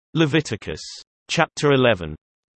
Leviticus. Chapter 11.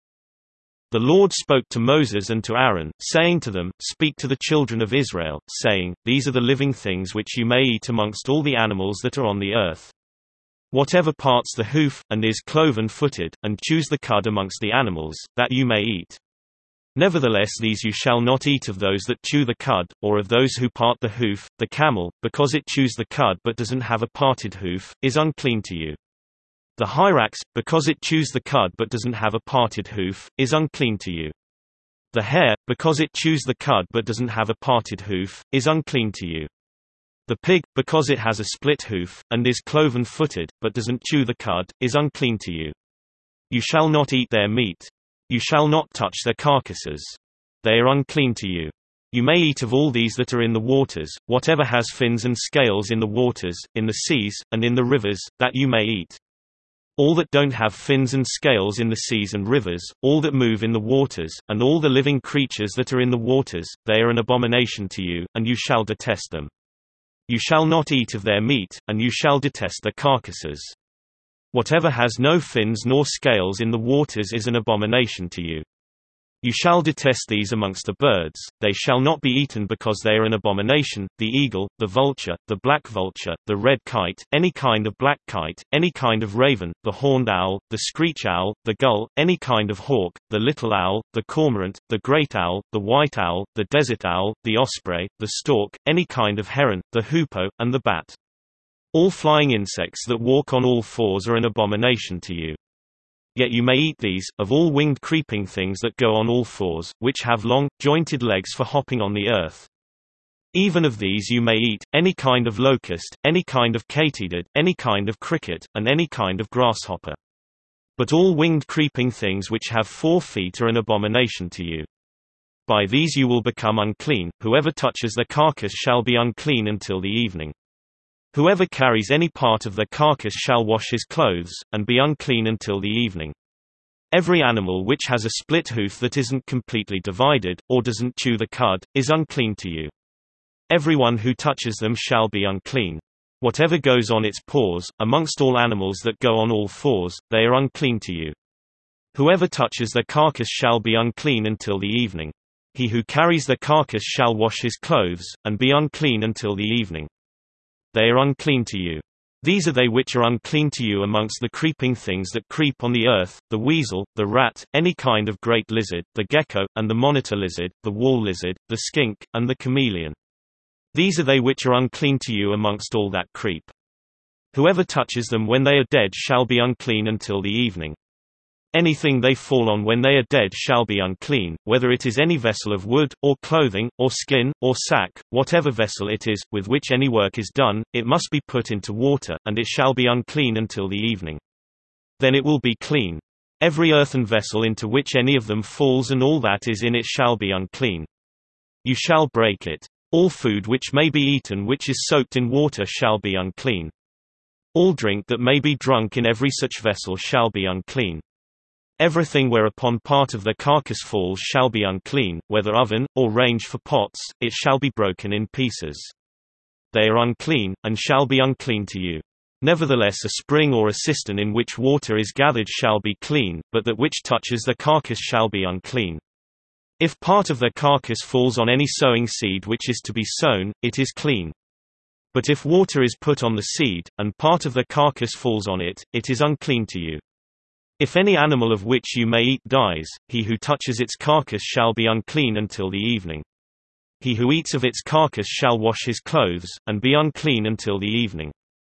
The Lord spoke to Moses and to Aaron, saying to them, Speak to the children of Israel, saying, These are the living things which you may eat amongst all the animals that are on the earth. Whatever parts the hoof, and is cloven-footed, and chews the cud amongst the animals, that you may eat. Nevertheless these you shall not eat of those that chew the cud, or of those who part the hoof. The camel, because it chews the cud but doesn't have a parted hoof, is unclean to you. The hyrax, because it chews the cud but doesn't have a parted hoof, is unclean to you. The hare, because it chews the cud but doesn't have a parted hoof, is unclean to you. The pig, because it has a split hoof, and is cloven-footed, but doesn't chew the cud, is unclean to you. You shall not eat their meat. You shall not touch their carcasses. They are unclean to you. You may eat of all these that are in the waters, whatever has fins and scales in the waters, in the seas, and in the rivers, that you may eat. All that don't have fins and scales in the seas and rivers, all that move in the waters, and all the living creatures that are in the waters, they are an abomination to you, and you shall detest them. You shall not eat of their meat, and you shall detest their carcasses. Whatever has no fins nor scales in the waters is an abomination to you. You shall detest these amongst the birds, they shall not be eaten because they are an abomination: the eagle, the vulture, the black vulture, the red kite, any kind of black kite, any kind of raven, the horned owl, the screech owl, the gull, any kind of hawk, the little owl, the cormorant, the great owl, the white owl, the desert owl, the osprey, the stork, any kind of heron, the hoopoe, and the bat. All flying insects that walk on all fours are an abomination to you. Yet you may eat these, of all winged creeping things that go on all fours, which have long, jointed legs for hopping on the earth. Even of these you may eat, any kind of locust, any kind of katydid, any kind of cricket, and any kind of grasshopper. But all winged creeping things which have 4 feet are an abomination to you. By these you will become unclean: whoever touches their carcass shall be unclean until the evening. Whoever carries any part of their carcass shall wash his clothes, and be unclean until the evening. Every animal which has a split hoof that isn't completely divided, or doesn't chew the cud, is unclean to you. Everyone who touches them shall be unclean. Whatever goes on its paws, amongst all animals that go on all fours, they are unclean to you. Whoever touches their carcass shall be unclean until the evening. He who carries their carcass shall wash his clothes, and be unclean until the evening. They are unclean to you. These are they which are unclean to you amongst the creeping things that creep on the earth: the weasel, the rat, any kind of great lizard, the gecko, and the monitor lizard, the wall lizard, the skink, and the chameleon. These are they which are unclean to you amongst all that creep. Whoever touches them when they are dead shall be unclean until the evening. Anything they fall on when they are dead shall be unclean, whether it is any vessel of wood, or clothing, or skin, or sack, whatever vessel it is, with which any work is done, it must be put into water, and it shall be unclean until the evening. Then it will be clean. Every earthen vessel into which any of them falls and all that is in it shall be unclean. You shall break it. All food which may be eaten which is soaked in water shall be unclean. All drink that may be drunk in every such vessel shall be unclean. Everything whereupon part of the carcass falls shall be unclean, whether oven, or range for pots, it shall be broken in pieces. They are unclean, and shall be unclean to you. Nevertheless a spring or a cistern in which water is gathered shall be clean, but that which touches the carcass shall be unclean. If part of the carcass falls on any sowing seed which is to be sown, it is clean. But if water is put on the seed, and part of the carcass falls on it, it is unclean to you. If any animal of which you may eat dies, he who touches its carcass shall be unclean until the evening. He who eats of its carcass shall wash his clothes, and be unclean until the evening.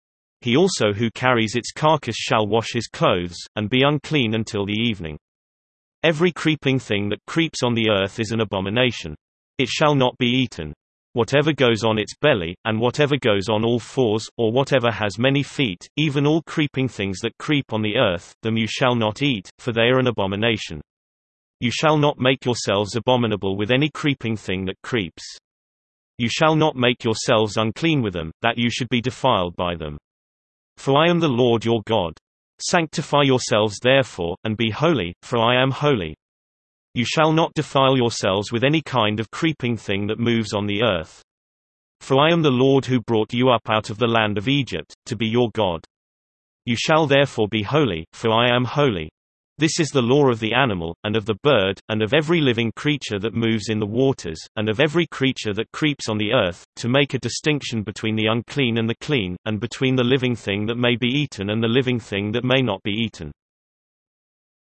He also who carries its carcass shall wash his clothes, and be unclean until the evening. Every creeping thing that creeps on the earth is an abomination. It shall not be eaten. Whatever goes on its belly, and whatever goes on all fours, or whatever has many feet, even all creeping things that creep on the earth, them you shall not eat, for they are an abomination. You shall not make yourselves abominable with any creeping thing that creeps. You shall not make yourselves unclean with them, that you should be defiled by them. For I am the Lord your God. Sanctify yourselves therefore, and be holy, for I am holy. You shall not defile yourselves with any kind of creeping thing that moves on the earth. For I am the Lord who brought you up out of the land of Egypt, to be your God. You shall therefore be holy, for I am holy. This is the law of the animal, and of the bird, and of every living creature that moves in the waters, and of every creature that creeps on the earth, to make a distinction between the unclean and the clean, and between the living thing that may be eaten and the living thing that may not be eaten.